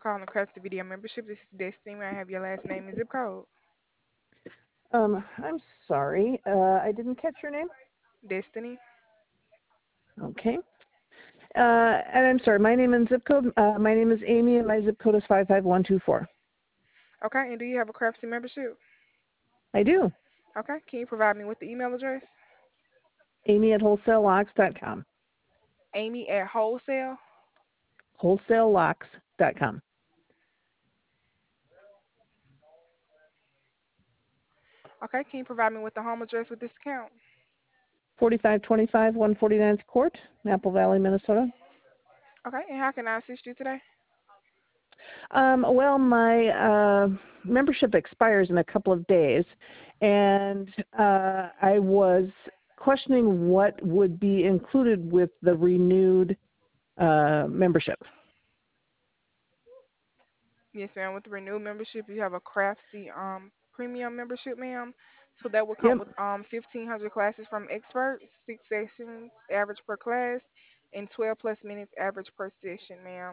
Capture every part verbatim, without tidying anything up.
calling the Crafty Video membership. This is Destiny. May I have your last name and zip code? Um, I'm sorry. Uh, I didn't catch your name. Destiny. Okay. Uh, and I'm sorry. My name and zip code. Uh, my name is Amy, and my zip code is five five one two four. Okay, and do you have a Crafty membership? I do. Okay, can you provide me with the email address? Amy at wholesale locks dot com. Amy at wholesale. wholesale locks dot com. Okay, can you provide me with the home address with this account? forty-five twenty-five one forty-ninth Court, Apple Valley, Minnesota. Okay, and how can I assist you today? Um, well, my uh, membership expires in a couple of days, and uh, I was questioning what would be included with the renewed uh, membership. Yes, ma'am. With the renewed membership, you have a Craftsy um premium membership, ma'am. So that will come Yep, with um fifteen hundred classes from experts, six sessions average per class, and twelve plus minutes average per session, ma'am.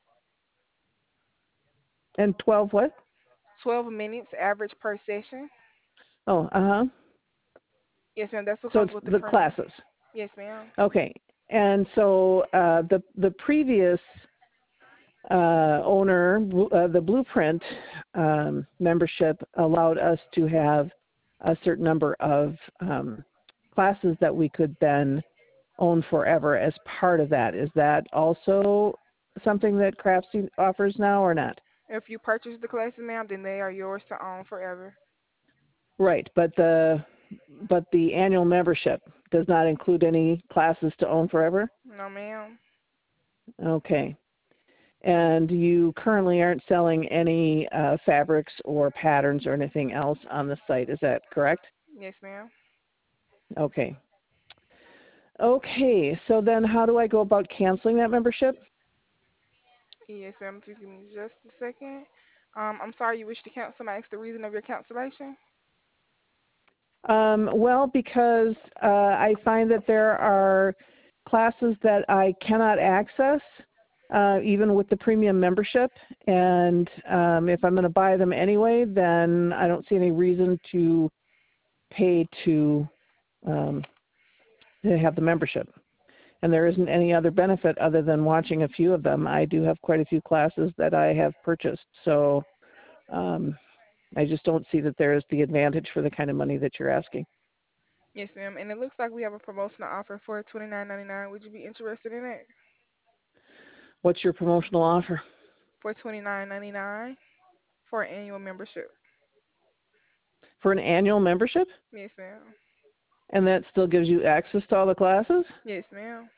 and twelve what? twelve minutes average per session. Oh, uh-huh. Yes, ma'am. That's what So comes it's with the the premium. classes. Yes, ma'am. Okay, and so uh, the the previous uh, owner, uh, the Blueprint um, membership allowed us to have a certain number of um, classes that we could then own forever as part of that. Is that also something that Craftsy offers now or not? If you purchase the classes, ma'am, then they are yours to own forever. Right, but the but the annual membership does not include any classes to own forever? No, ma'am. Okay. And you currently aren't selling any uh, fabrics or patterns or anything else on the site, is that correct? Yes, ma'am. Okay. Okay, so then how do I go about canceling that membership? Yes, ma'am. If you give me just a second. Um, I'm sorry you wish to cancel. May I ask the reason of your cancellation? Um, well, because uh, I find that there are classes that I cannot access, uh, even with the premium membership, and um, if I'm going to buy them anyway, then I don't see any reason to pay to um, to have the membership. And there isn't any other benefit other than watching a few of them. I do have quite a few classes that I have purchased, so um, I just don't see that there is the advantage for the kind of money that you're asking. Yes, ma'am. And it looks like we have a promotional offer for twenty nine ninety nine. Would you be interested in it? What's your promotional offer? For twenty nine ninety nine for an annual membership. For an annual membership? Yes, ma'am. And that still gives you access to all the classes? Yes, ma'am.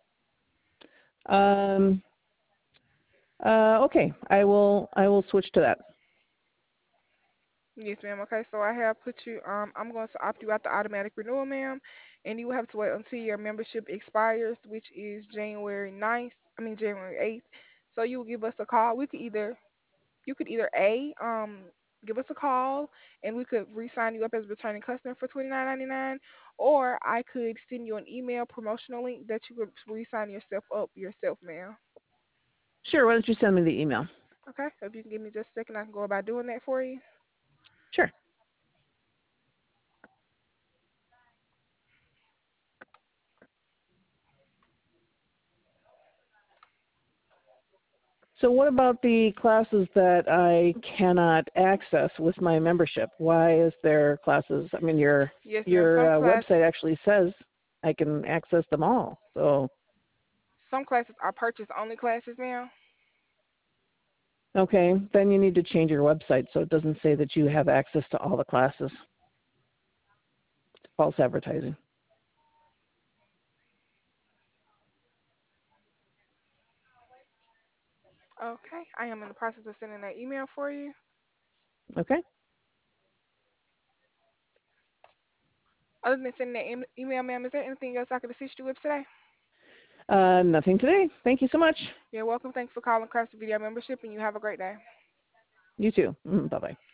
Um, uh, okay, I will I will switch to that. Yes, ma'am. Okay, so I have put you. Um, I'm going to opt you out the automatic renewal, ma'am, and you will have to wait until your membership expires, which is January ninth. I mean January eighth. So you will give us a call. We could either you could either a um give us a call and we could re-sign you up as a returning customer for twenty nine ninety nine, or I could send you an email promotional link that you could re-sign yourself up yourself, ma'am. Sure, why don't you send me the email? Okay, so if you can give me just a second, I can go about doing that for you. Sure. So what about the classes that I cannot access with my membership? Why is there classes? I mean, your Yes, ma'am. Some your uh, class website actually says I can access them all. So, some classes are purchase only classes, ma'am. okay, then you need to change your website so it doesn't say that you have access to all the classes. It's false advertising. Okay, I am in the process of sending that email for you. Okay? Other than sending that em- email, ma'am, is there anything else I could assist you with today? Uh, nothing today. Thank you so much. You're welcome. Thanks for calling Craftsy Video Membership, and you have a great day. You too. Mm, bye-bye.